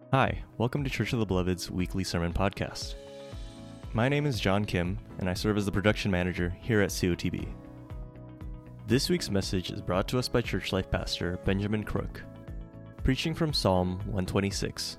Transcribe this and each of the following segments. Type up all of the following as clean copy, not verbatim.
Hi, welcome to Church of the Beloved's weekly sermon podcast. My name is John Kim, and I serve as the production manager here at COTB. This week's message is brought to us by Church Life pastor Benjamin Crook, preaching from Psalm 126.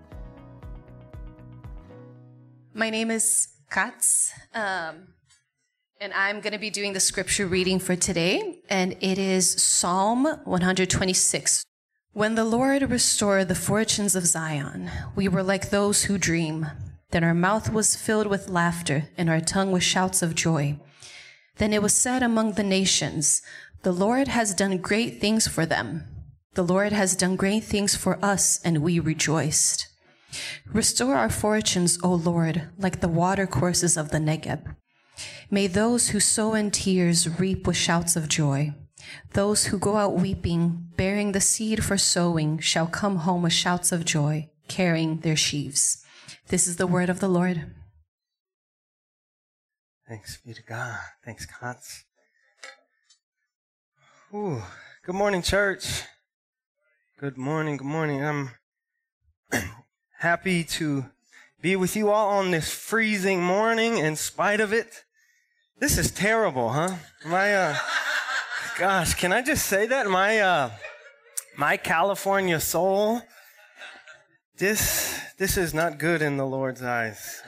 My name is Katz, and I'm going to be doing the scripture reading for today, and it is Psalm 126. When the Lord restored the fortunes of Zion, we were like those who dream. Then our mouth was filled with laughter, and our tongue with shouts of joy. Then it was said among the nations, the Lord has done great things for them. The Lord has done great things for us, and we rejoiced. Restore our fortunes, O Lord, like the watercourses of the Negeb. May those who sow in tears reap with shouts of joy. Those who go out weeping, bearing the seed for sowing, shall come home with shouts of joy, carrying their sheaves. This is the word of the Lord. Thanks be to God. Thanks, Katz. Ooh, good morning, church. Good morning, good morning. I'm happy to be with you all on this freezing morning in spite of it. This is terrible, huh? Gosh, can I just say that? My California soul, this is not good in the Lord's eyes.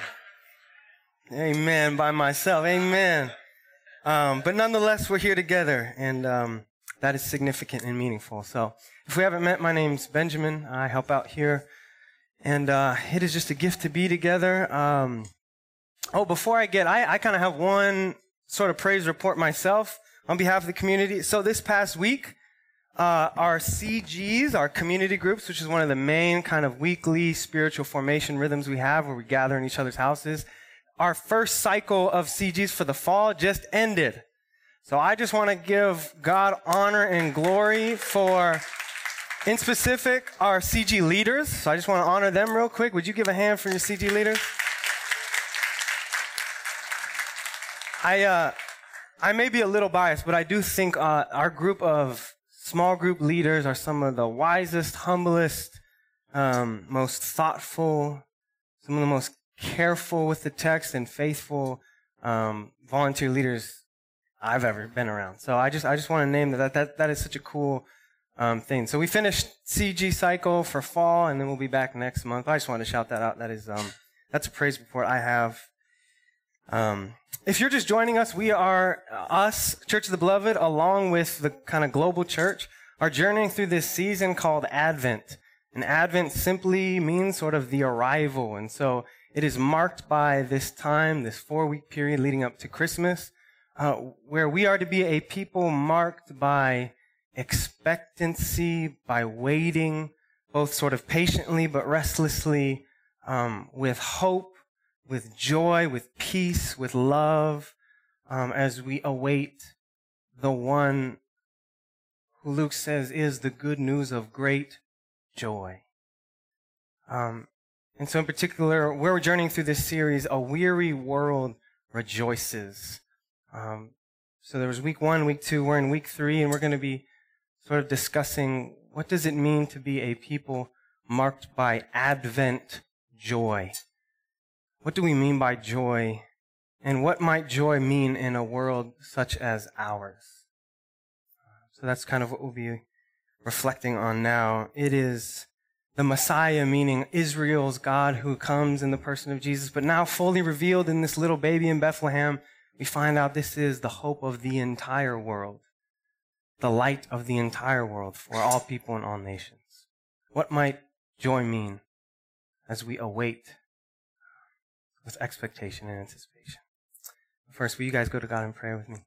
Amen, by myself, amen. But nonetheless, we're here together, and that is significant and meaningful. So if we haven't met, my name's Benjamin. I help out here, and it is just a gift to be together. Before I kind of have one sort of praise report myself on behalf of the community. So this past week, our CGs, our community groups, which is one of the main kind of weekly spiritual formation rhythms we have where we gather in each other's houses, our first cycle of CGs for the fall just ended. So I just want to give God honor and glory for, in specific, our CG leaders. So I just want to honor them real quick. Would you give a hand for your CG leaders? I may be a little biased, but I do think our group of small group leaders are some of the wisest, humblest, most thoughtful, some of the most careful with the text and faithful volunteer leaders I've ever been around. So I just want to name that is such a cool thing. So we finished CG cycle for fall, and then we'll be back next month. I just wanted to shout that out. That is that's a praise report I have. If you're just joining us, we are Church of the Beloved, along with the kind of global church, are journeying through this season called Advent. And Advent simply means sort of the arrival. And so it is marked by this time, this 4-week period leading up to Christmas, where we are to be a people marked by expectancy, by waiting, both sort of patiently but restlessly, with hope, with joy, with peace, with love, as we await the one who Luke says is the good news of great joy. And so in particular, where we're journeying through this series, A Weary World Rejoices. So there was week 1, week 2, we're in week 3, and we're going to be sort of discussing what does it mean to be a people marked by Advent joy. What do we mean by joy, and what might joy mean in a world such as ours? So that's kind of what we'll be reflecting on now. It is the Messiah, meaning Israel's God, who comes in the person of Jesus, but now fully revealed in this little baby in Bethlehem. We find out this is the hope of the entire world, the light of the entire world for all people and all nations. What might joy mean as we await with expectation and anticipation? First, will you guys go to God in prayer with me?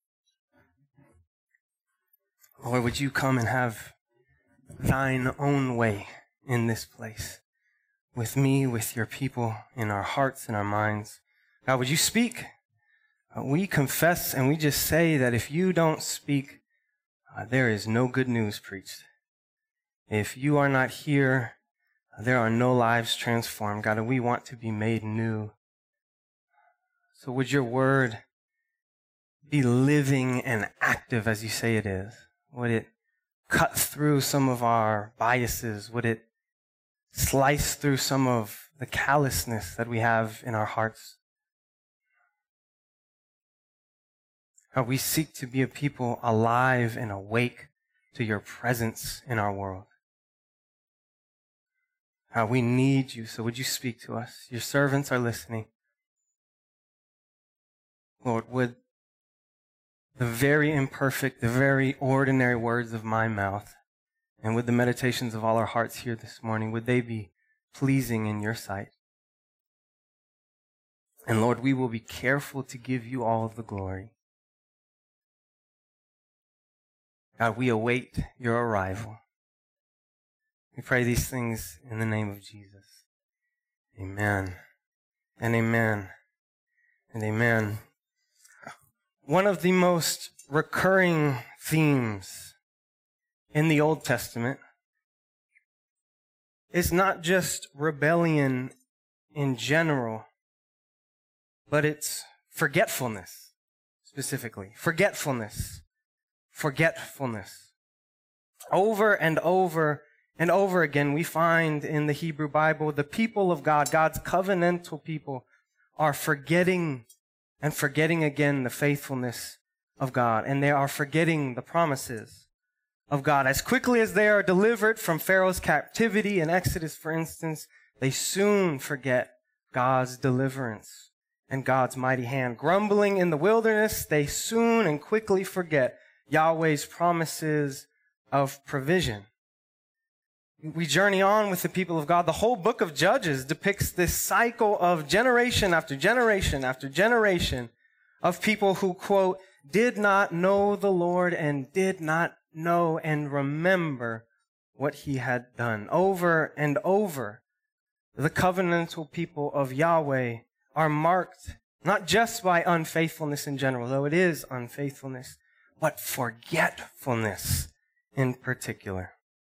Lord, would you come and have thine own way in this place, with me, with your people, in our hearts and our minds. God, would you speak? We confess and we just say that if you don't speak, there is no good news preached. If you are not here, there are no lives transformed. God, and we want to be made new. So would your word be living and active as you say it is? Would it cut through some of our biases? Would it slice through some of the callousness that we have in our hearts. How we seek to be a people alive and awake to your presence in our world. How we need you, so would you speak to us? Your servants are listening. Lord, would the very imperfect, the very ordinary words of my mouth, and with the meditations of all our hearts here this morning, would they be pleasing in your sight? And Lord, we will be careful to give you all of the glory. God, we await your arrival. We pray these things in the name of Jesus. Amen. And amen. And amen. One of the most recurring themes in the Old Testament is not just rebellion in general, but it's forgetfulness, specifically. Forgetfulness. Forgetfulness. Over and over and over again, we find in the Hebrew Bible, the people of God, God's covenantal people, are forgetting and forgetting again the faithfulness of God. And they are forgetting the promises of God. As quickly as they are delivered from Pharaoh's captivity in Exodus, for instance, they soon forget God's deliverance and God's mighty hand. Grumbling in the wilderness, they soon and quickly forget Yahweh's promises of provision. We journey on with the people of God. The whole book of Judges depicts this cycle of generation after generation after generation of people who, quote, did not know the Lord and did not know and remember what he had done. Over and over, the covenantal people of Yahweh are marked not just by unfaithfulness in general, though it is unfaithfulness, but forgetfulness in particular.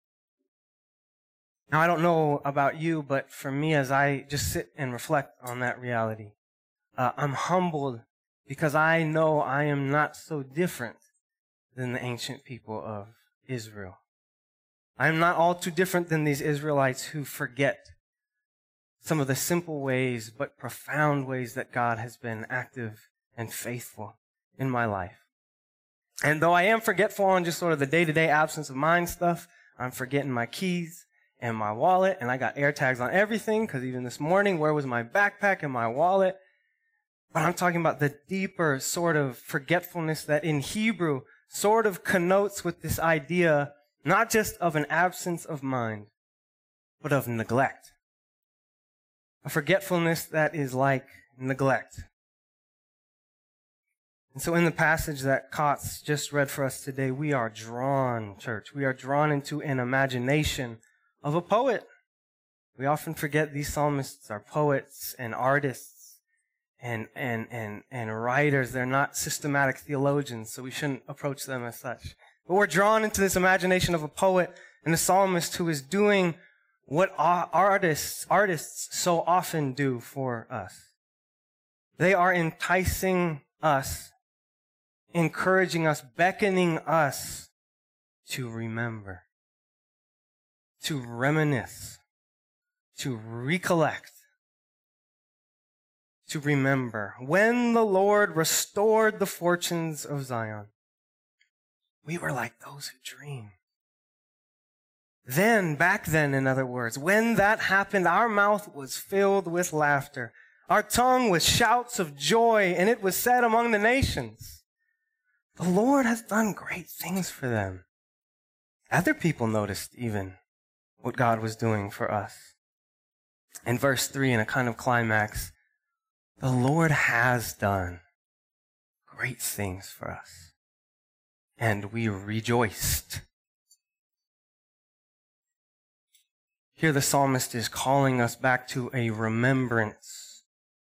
Now, I don't know about you, but for me, as I just sit and reflect on that reality, I'm humbled because I know I am not so different than the ancient people of Israel. I am not all too different than these Israelites who forget some of the simple ways but profound ways that God has been active and faithful in my life. And though I am forgetful on just sort of the day-to-day absence of mind stuff, I'm forgetting my keys and my wallet, and I got AirTags on everything, because even this morning, where was my backpack and my wallet? But I'm talking about the deeper sort of forgetfulness that in Hebrew sort of connotes with this idea, not just of an absence of mind, but of neglect. A forgetfulness that is like neglect. And so in the passage that Kotz just read for us today, we are drawn, church, we are drawn into an imagination of a poet. We often forget these psalmists are poets and artists and writers. They're not systematic theologians, so we shouldn't approach them as such. But we're drawn into this imagination of a poet and a psalmist who is doing what artists so often do for us. They are enticing us, encouraging us, beckoning us to remember, to reminisce, to recollect, to remember. When the Lord restored the fortunes of Zion, we were like those who dream. Then, back then, in other words, when that happened, our mouth was filled with laughter. Our tongue with shouts of joy, and it was said among the nations, the Lord has done great things for them. Other people noticed even what God was doing for us. In verse 3, in a kind of climax, the Lord has done great things for us, and we rejoiced. Here the psalmist is calling us back to a remembrance.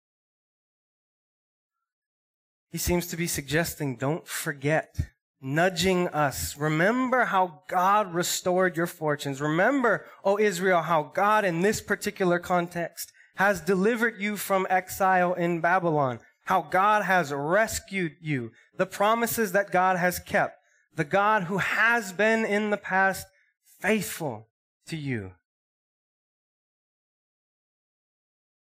He seems to be suggesting, don't forget, nudging us. Remember how God restored your fortunes. Remember, O Israel, how God in this particular context has delivered you from exile in Babylon. How God has rescued you. The promises that God has kept. The God who has been in the past faithful to you.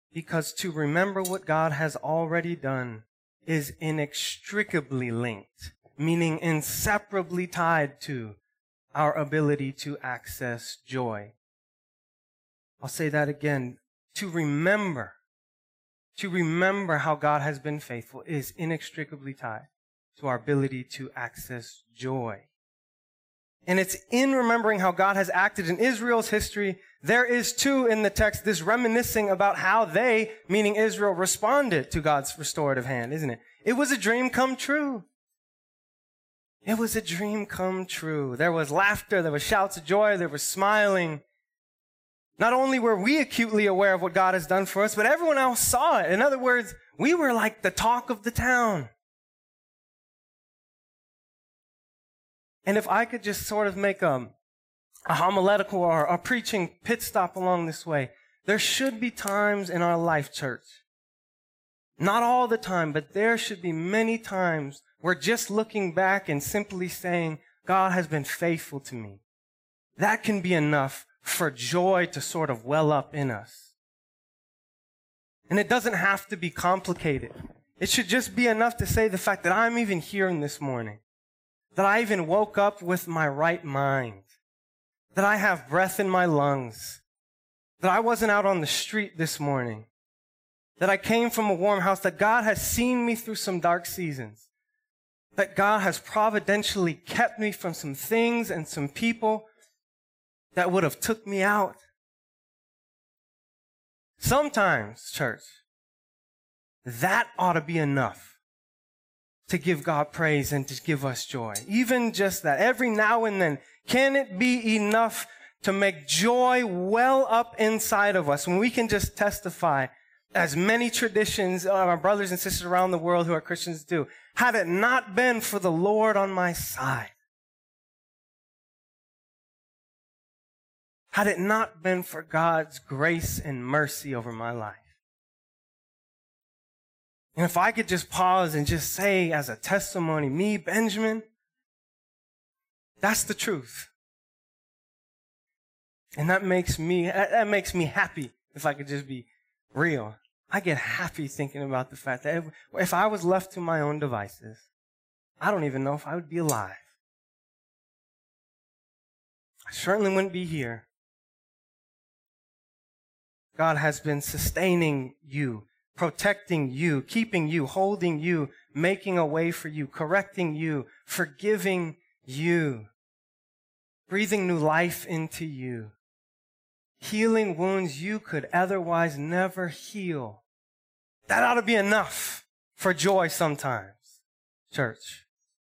Because to remember what God has already done is inextricably linked, meaning inseparably tied to our ability to access joy. I'll say that again. To remember how God has been faithful is inextricably tied to our ability to access joy. And it's in remembering how God has acted in Israel's history. There is too in the text this reminiscing about how they, meaning Israel, responded to God's restorative hand, isn't it? It was a dream come true. It was a dream come true. There was laughter, there was shouts of joy, there was smiling. Not only were we acutely aware of what God has done for us, but everyone else saw it. In other words, we were like the talk of the town. And if I could just sort of make a homiletical or a preaching pit stop along this way, there should be times in our life, church, not all the time, but there should be many times where just looking back and simply saying, God has been faithful to me, that can be enough for joy to sort of well up in us. And it doesn't have to be complicated. It should just be enough to say the fact that I'm even here this morning, that I even woke up with my right mind, that I have breath in my lungs, that I wasn't out on the street this morning, that I came from a warm house, that God has seen me through some dark seasons, that God has providentially kept me from some things and some people that would have took me out. Sometimes, church, that ought to be enough to give God praise and to give us joy. Even just that. Every now and then, can it be enough to make joy well up inside of us when we can just testify, as many traditions of our brothers and sisters around the world who are Christians do, had it not been for the Lord on my side, had it not been for God's grace and mercy over my life. And if I could just pause and just say as a testimony, me, Benjamin, that's the truth. And that makes me happy, if I could just be real. I get happy thinking about the fact that if I was left to my own devices, I don't even know if I would be alive. I certainly wouldn't be here. God has been sustaining you, protecting you, keeping you, holding you, making a way for you, correcting you, forgiving you, breathing new life into you, healing wounds you could otherwise never heal. That ought to be enough for joy sometimes, church.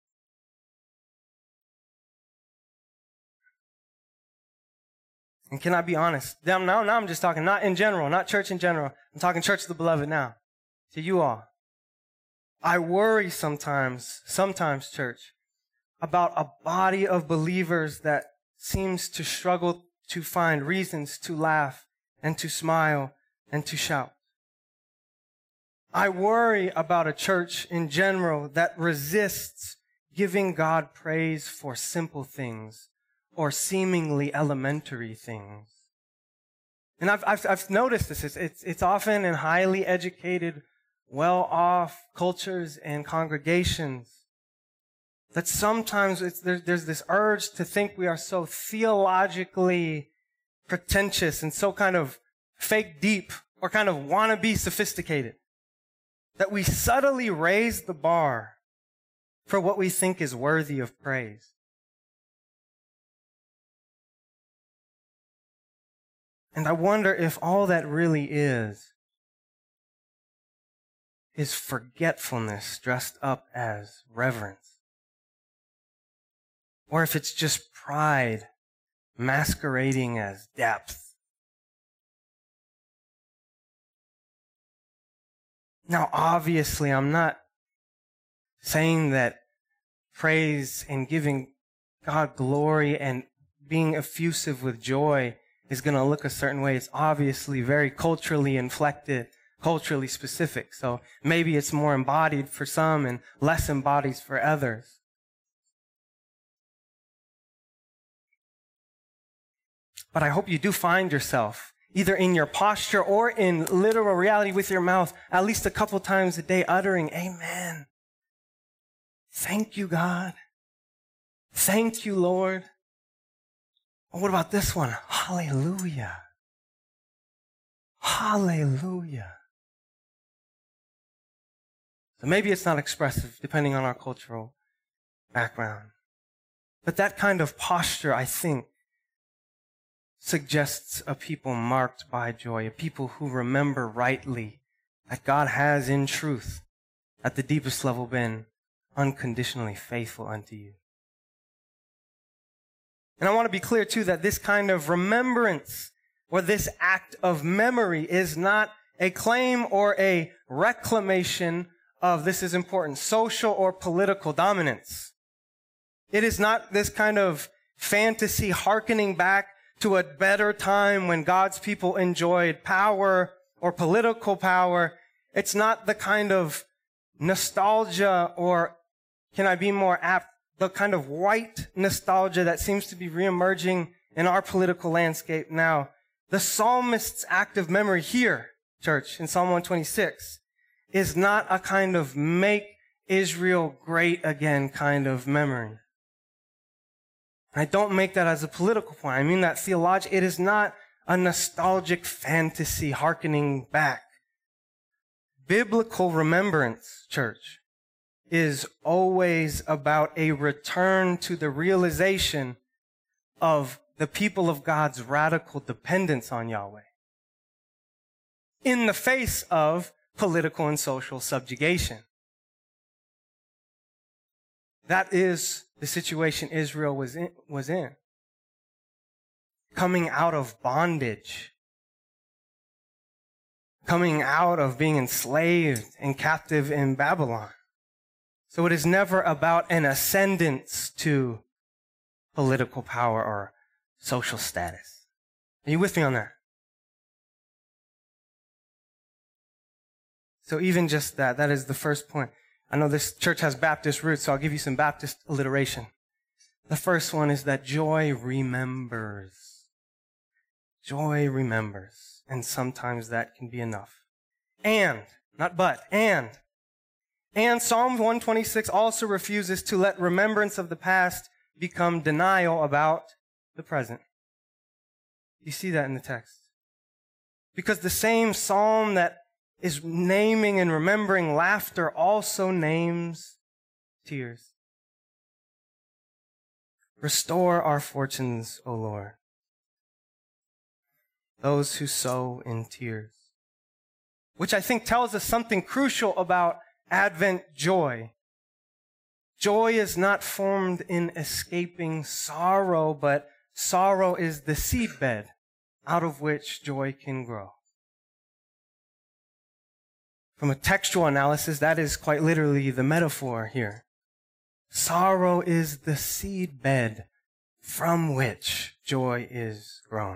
And can I be honest? Now I'm just talking, not in general, not church in general. I'm talking church of the beloved now. To you all. I worry sometimes, church, about a body of believers that seems to struggle to find reasons to laugh and to smile and to shout. I worry about a church in general that resists giving God praise for simple things or seemingly elementary things. And I've noticed this. It's often in highly educated, well-off cultures and congregations that sometimes there's this urge to think we are so theologically pretentious and so kind of fake deep or kind of wannabe sophisticated that we subtly raise the bar for what we think is worthy of praise. And I wonder if all that really is forgetfulness dressed up as reverence. Or if it's just pride masquerading as depth. Now, obviously, I'm not saying that praise and giving God glory and being effusive with joy is going to look a certain way. It's obviously very culturally inflected, culturally specific. So maybe it's more embodied for some and less embodied for others. But I hope you do find yourself, either in your posture or in literal reality with your mouth, at least a couple times a day, uttering, amen. Thank you, God. Thank you, Lord. Or what about this one? Hallelujah. Hallelujah. So maybe it's not expressive, depending on our cultural background. But that kind of posture, I think, suggests a people marked by joy, a people who remember rightly that God has in truth, at the deepest level, been unconditionally faithful unto you. And I want to be clear, too, that this kind of remembrance or this act of memory is not a claim or a reclamation of, this is important, social or political dominance. It is not this kind of fantasy hearkening back to a better time when God's people enjoyed power or political power. It's not the kind of nostalgia, or can I be more apt, the kind of white nostalgia that seems to be reemerging in our political landscape now. The psalmist's act of memory here, church, in Psalm 126, is not a kind of make Israel great again kind of memory. I don't make that as a political point. I mean that theologically. It is not a nostalgic fantasy hearkening back. Biblical remembrance, church, is always about a return to the realization of the people of God's radical dependence on Yahweh in the face of political and social subjugation. That is the situation Israel was in. Coming out of bondage. Coming out of being enslaved and captive in Babylon. So it is never about an ascendance to political power or social status. Are you with me on that? So even just that is the first point. I know this church has Baptist roots, so I'll give you some Baptist alliteration. The first one is that joy remembers. Joy remembers. And sometimes that can be enough. And, not but, and Psalm 126 also refuses to let remembrance of the past become denial about the present. You see that in the text. Because the same psalm that is naming and remembering laughter also names tears. Restore our fortunes, O Lord. Those who sow in tears. Which I think tells us something crucial about Advent joy. Joy is not formed in escaping sorrow, but sorrow is the seedbed out of which joy can grow. From a textual analysis, that is quite literally the metaphor here. Sorrow is the seedbed from which joy is grown.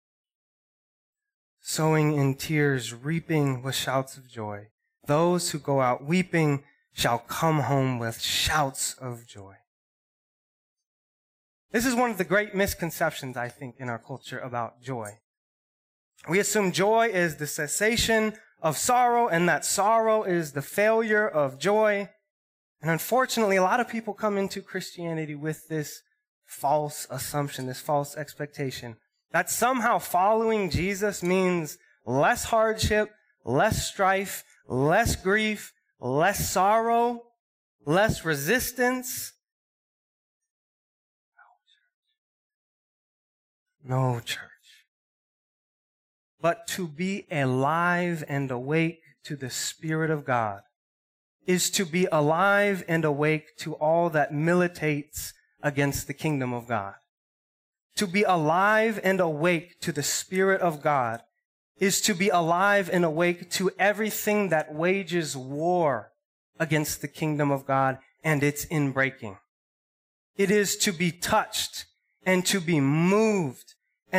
Sowing in tears, reaping with shouts of joy. Those who go out weeping shall come home with shouts of joy. This is one of the great misconceptions, I think, in our culture about joy. We assume joy is the cessation of sorrow, and that sorrow is the failure of joy. And unfortunately, a lot of people come into Christianity with this false assumption, this false expectation, that somehow following Jesus means less hardship, less strife, less grief, less sorrow, less resistance. No, church. But to be alive and awake to the Spirit of God is to be alive and awake to all that militates against the kingdom of God. To be alive and awake to the Spirit of God is to be alive and awake to everything that wages war against the kingdom of God and its inbreaking. It is to be touched and to be moved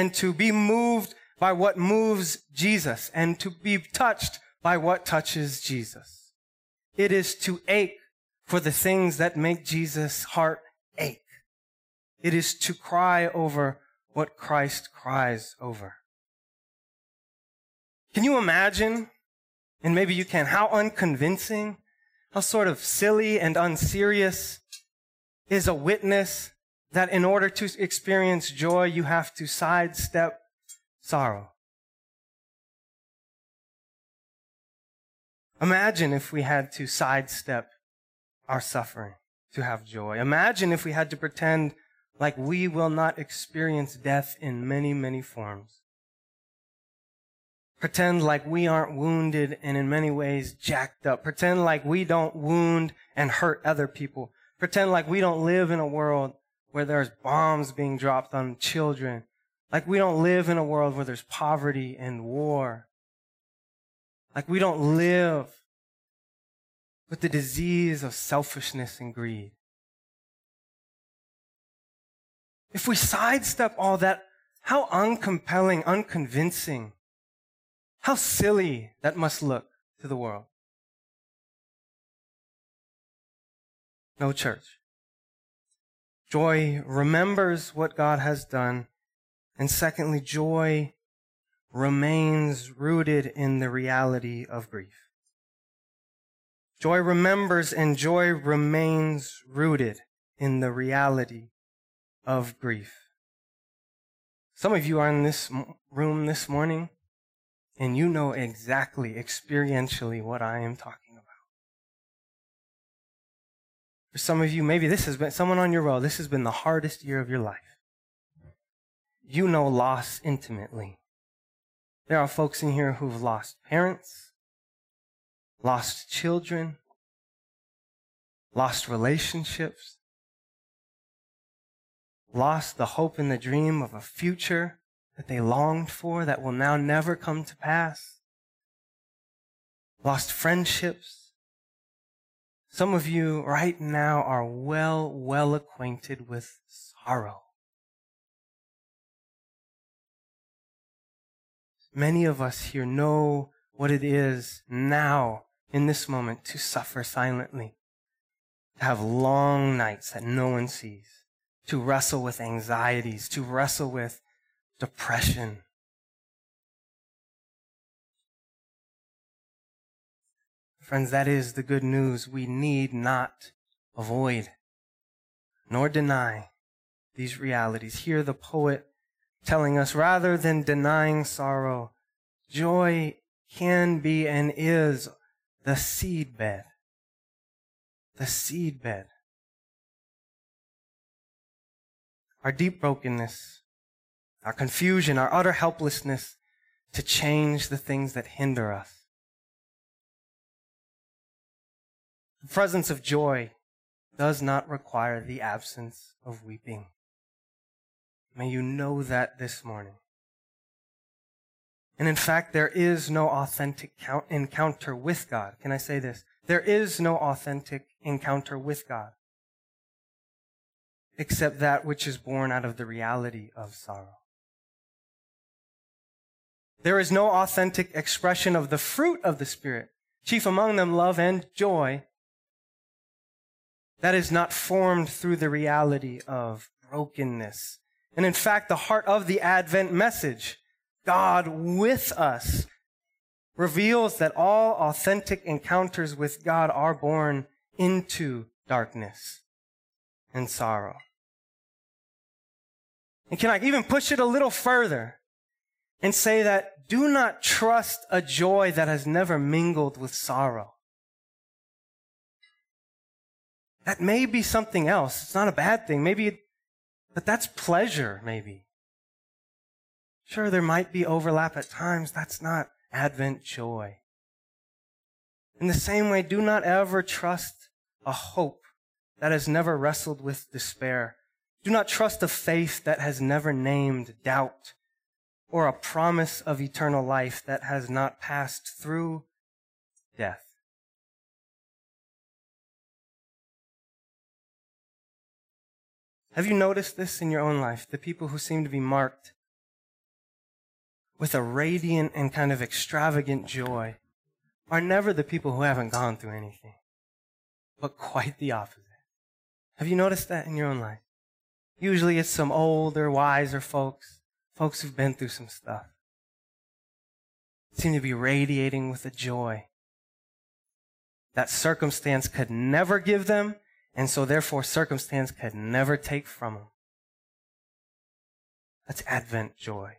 by what moves Jesus and to be touched by what touches Jesus. It is to ache for the things that make Jesus' heart ache. It is to cry over what Christ cries over. Can you imagine, and maybe you can, how unconvincing, how sort of silly and unserious is a witness that in order to experience joy, you have to sidestep sorrow? Imagine if we had to sidestep our suffering to have joy. Imagine if we had to pretend like we will not experience death in many, many forms. Pretend like we aren't wounded and in many ways jacked up. Pretend like we don't wound and hurt other people. Pretend like we don't live in a world where there's bombs being dropped on children. Like we don't live in a world where there's poverty and war. Like we don't live with the disease of selfishness and greed. If we sidestep all that, how uncompelling, unconvincing, how silly that must look to the world. No, church. Joy remembers what God has done. And secondly, joy remains rooted in the reality of grief. Joy remembers and joy remains rooted in the reality of grief. Some of you are in this room this morning, and you know exactly, experientially, what I am talking about. For some of you, maybe this has been, someone on your row, this has been the hardest year of your life. You know loss intimately. There are folks in here who've lost parents, lost children, lost relationships, lost the hope and the dream of a future that they longed for that will now never come to pass, lost friendships. Some of you right now are well acquainted with sorrow. Many of us here know what it is now, in this moment, to suffer silently, to have long nights that no one sees, to wrestle with anxieties, to wrestle with depression. Friends, that is the good news. We need not avoid nor deny these realities. Hear the poet telling us, rather than denying sorrow, joy can be and is the seedbed. The seedbed. Our deep brokenness, our confusion, our utter helplessness to change the things that hinder us. The presence of joy does not require the absence of weeping. May you know that this morning. And in fact, there is no authentic encounter with God. Can I say this? There is no authentic encounter with God except that which is born out of the reality of sorrow. There is no authentic expression of the fruit of the Spirit, chief among them love and joy, that is not formed through the reality of brokenness. And in fact, the heart of the Advent message, God with us, reveals that all authentic encounters with God are born into darkness and sorrow. And can I even push it a little further and say that do not trust a joy that has never mingled with sorrow. That may be something else. It's not a bad thing. But that's pleasure, maybe. Sure, there might be overlap at times. That's not Advent joy. In the same way, do not ever trust a hope that has never wrestled with despair. Do not trust a faith that has never named doubt, or a promise of eternal life that has not passed through death. Have you noticed this in your own life? The people who seem to be marked with a radiant and kind of extravagant joy are never the people who haven't gone through anything, but quite the opposite. Have you noticed that in your own life? Usually it's some older, wiser folks who've been through some stuff. seem to be radiating with a joy that circumstance could never give them, and so therefore circumstance could never take from them. That's Advent joy.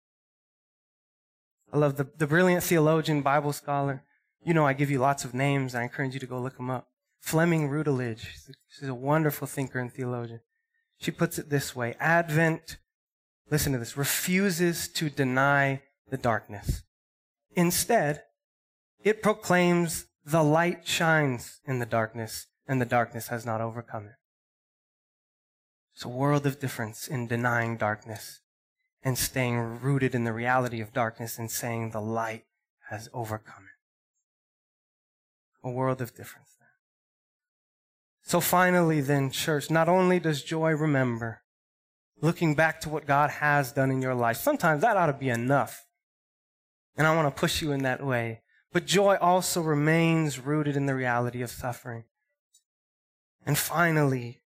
I love the brilliant theologian, Bible scholar. You know I give you lots of names. I encourage you to go look them up. Fleming Rutledge. She's a wonderful thinker and theologian. She puts it this way. Advent, listen to this, refuses to deny the darkness. Instead, it proclaims the light shines in the darkness, and the darkness has not overcome it. There's a world of difference in denying darkness and staying rooted in the reality of darkness and saying the light has overcome it. A world of difference there. So finally then, church, not only does joy remember, looking back to what God has done in your life, sometimes that ought to be enough. And I want to push you in that way. But joy also remains rooted in the reality of suffering. And finally,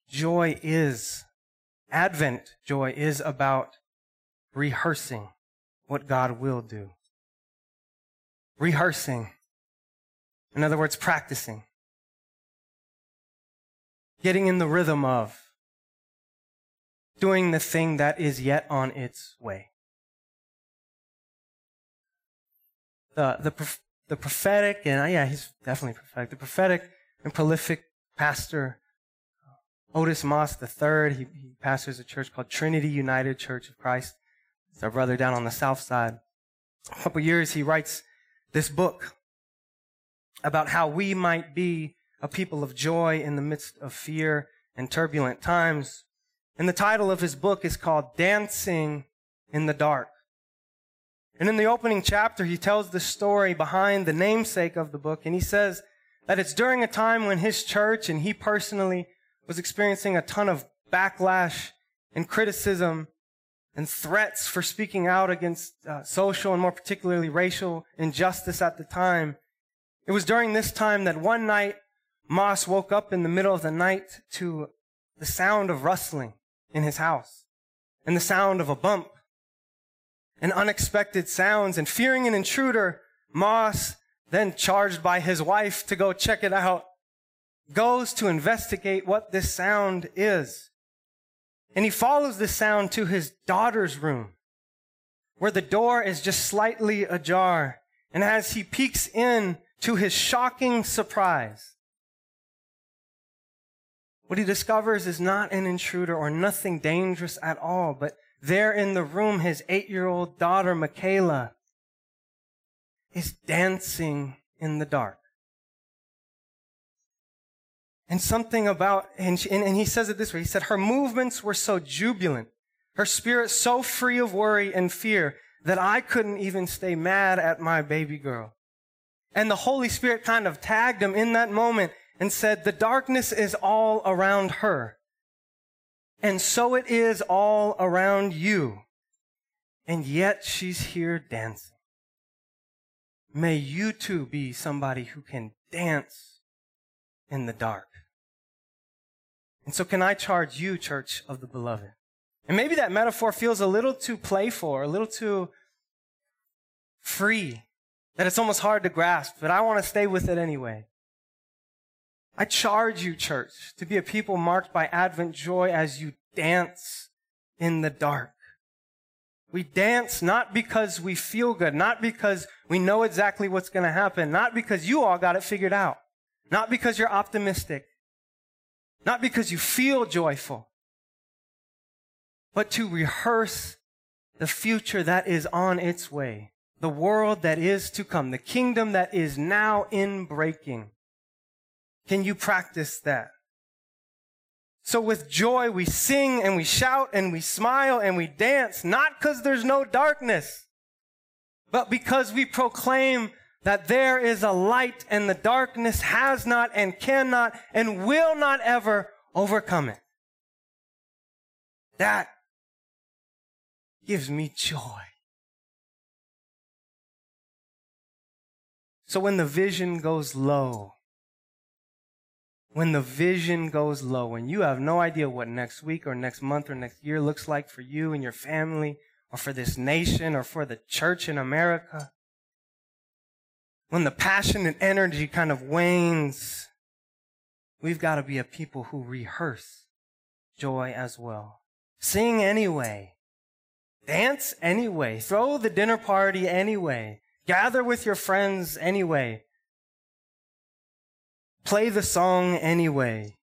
Advent joy is about rehearsing what God will do. Rehearsing. In other words, practicing. Getting in the rhythm of doing the thing that is yet on its way. The prophetic, and he's definitely prophetic, the prophetic and prolific pastor Otis Moss III, he pastors a church called Trinity United Church of Christ. It's our brother down on the south side. A couple years he writes this book about how we might be a people of joy in the midst of fear and turbulent times. And the title of his book is called Dancing in the Dark. And in the opening chapter, he tells the story behind the namesake of the book, and he says that it's during a time when his church and he personally was experiencing a ton of backlash and criticism and threats for speaking out against social and more particularly racial injustice at the time. It was during this time that one night Moss woke up in the middle of the night to the sound of rustling in his house and the sound of a bump and unexpected sounds. And fearing an intruder, Moss, then charged by his wife to go check it out, goes to investigate what this sound is. And he follows the sound to his daughter's room, where the door is just slightly ajar. And as he peeks in, to his shocking surprise, what he discovers is not an intruder or nothing dangerous at all, but there in the room, his 8-year-old daughter, Michaela, is dancing in the dark. And something about, and he says it this way, he said, her movements were so jubilant, her spirit so free of worry and fear, that I couldn't even stay mad at my baby girl. And the Holy Spirit kind of tagged him in that moment and said, the darkness is all around her. And so it is all around you. And yet she's here dancing. May you too be somebody who can dance in the dark. And so can I charge you, Church of the Beloved? And maybe that metaphor feels a little too playful or a little too free, that it's almost hard to grasp, but I want to stay with it anyway. I charge you, church, to be a people marked by Advent joy as you dance in the dark. We dance not because we feel good, not because we know exactly what's going to happen, not because you all got it figured out, not because you're optimistic, not because you feel joyful, but to rehearse the future that is on its way, the world that is to come, the kingdom that is now in breaking. Can you practice that? So with joy, we sing and we shout and we smile and we dance, not because there's no darkness, but because we proclaim that there is a light and the darkness has not and cannot and will not ever overcome it. That gives me joy. So when the vision goes low, when you have no idea what next week or next month or next year looks like for you and your family or for this nation or for the church in America, when the passion and energy kind of wanes, we've got to be a people who rehearse joy as well. Sing anyway. Dance anyway. Throw the dinner party anyway. Gather with your friends anyway. Play the song anyway.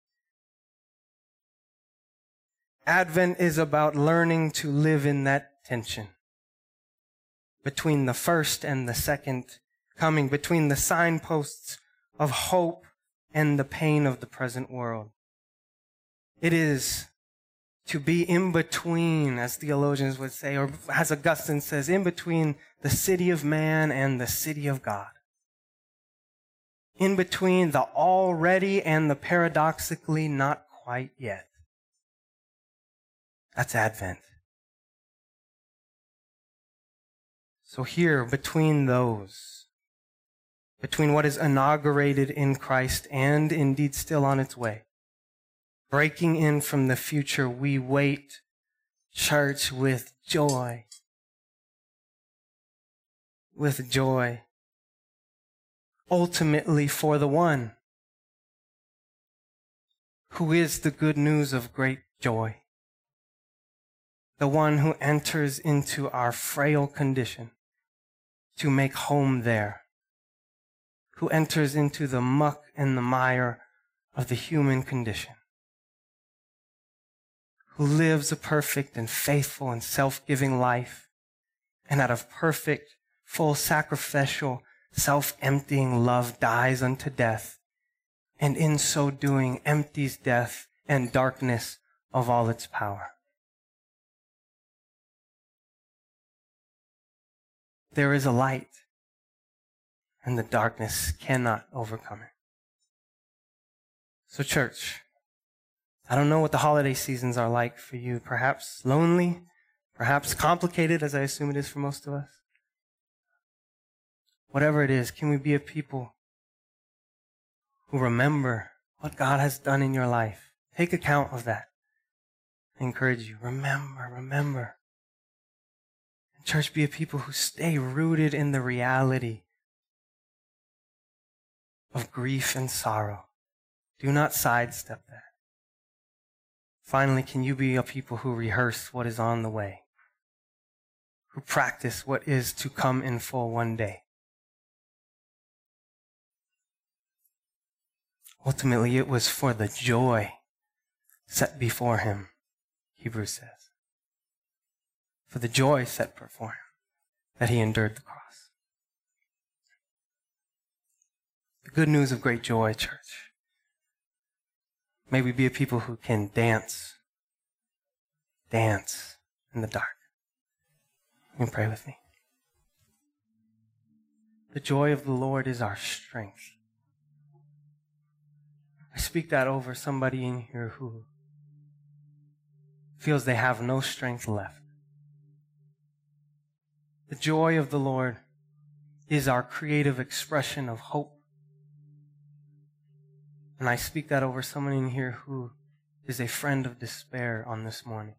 Advent is about learning to live in that tension between the first and the second coming, between the signposts of hope and the pain of the present world. It is to be in between, as theologians would say, or as Augustine says, in between the city of man and the city of God. In between the already and the paradoxically not quite yet. That's Advent. So here, between those, between what is inaugurated in Christ and indeed still on its way, breaking in from the future, we wait, church, with joy. With joy. Ultimately for the one who is the good news of great joy. The one who enters into our frail condition to make home there. Who enters into the muck and the mire of the human condition. Who lives a perfect and faithful and self-giving life, and out of perfect, full sacrificial, self-emptying love dies unto death, and in so doing empties death and darkness of all its power. There is a light, and the darkness cannot overcome it. So church, I don't know what the holiday seasons are like for you. Perhaps lonely, perhaps complicated, as I assume it is for most of us. Whatever it is, can we be a people who remember what God has done in your life? Take account of that. I encourage you, remember. And church, be a people who stay rooted in the reality of grief and sorrow. Do not sidestep that. Finally, can you be a people who rehearse what is on the way? Who practice what is to come in full one day? Ultimately, it was for the joy set before him, Hebrews says. For the joy set before him, that he endured the cross. The good news of great joy, church. May we be a people who can dance in the dark. You can pray with me. The joy of the Lord is our strength. I speak that over somebody in here who feels they have no strength left. The joy of the Lord is our creative expression of hope. And I speak that over someone in here who is a friend of despair on this morning.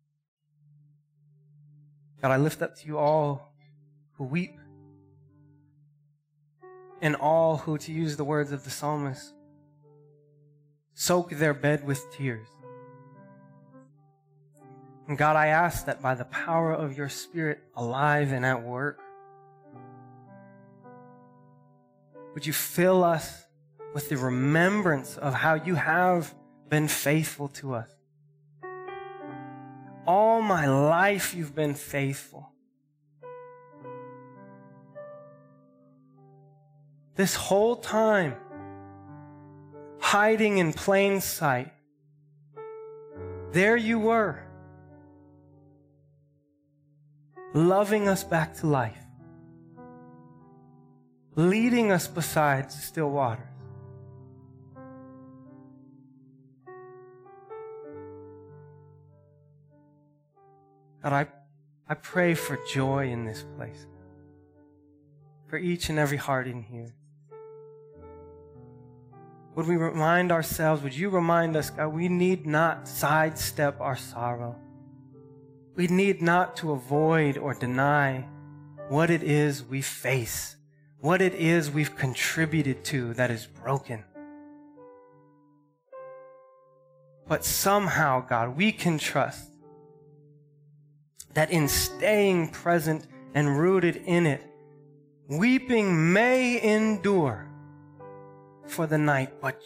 God, I lift up to you all who weep and all who, to use the words of the psalmist, soak their bed with tears. And God, I ask that by the power of your Spirit alive and at work, would you fill us with the remembrance of how you have been faithful to us. All my life you've been faithful. This whole time, hiding in plain sight, there you were, loving us back to life, leading us beside still waters. God, I pray for joy in this place, for each and every heart in here. Would we remind ourselves, would you remind us, God, we need not sidestep our sorrow. We need not to avoid or deny what it is we face what it is we've contributed to that is broken. But somehow, God, we can trust that in staying present and rooted in it, weeping may endure for the night, but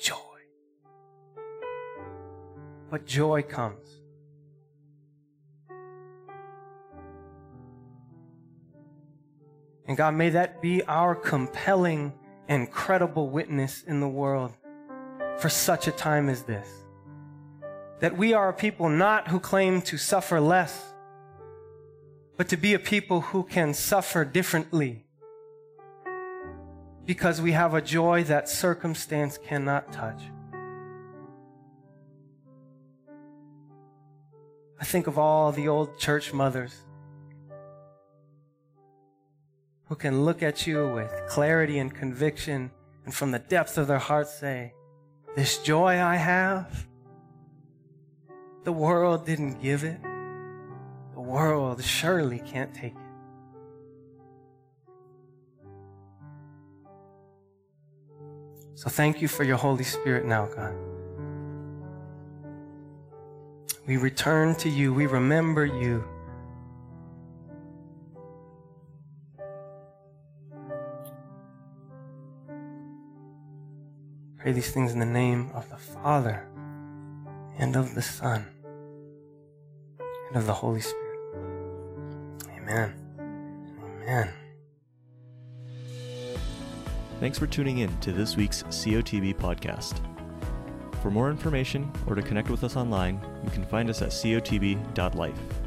joy comes. And God, may that be our compelling and credible witness in the world for such a time as this. That we are a people not who claim to suffer less, but to be a people who can suffer differently because we have a joy that circumstance cannot touch. I think of all the old church mothers who can look at you with clarity and conviction and from the depth of their heart say, this joy I have, the world didn't give it. The world surely can't take it. So thank you for your Holy Spirit now, God. We return to you. We remember you. Pray these things in the name of the Father and of the Son and of the Holy Spirit. Amen. Amen. Thanks for tuning in to this week's COTB podcast. For more information or to connect with us online, you can find us at cotb.life.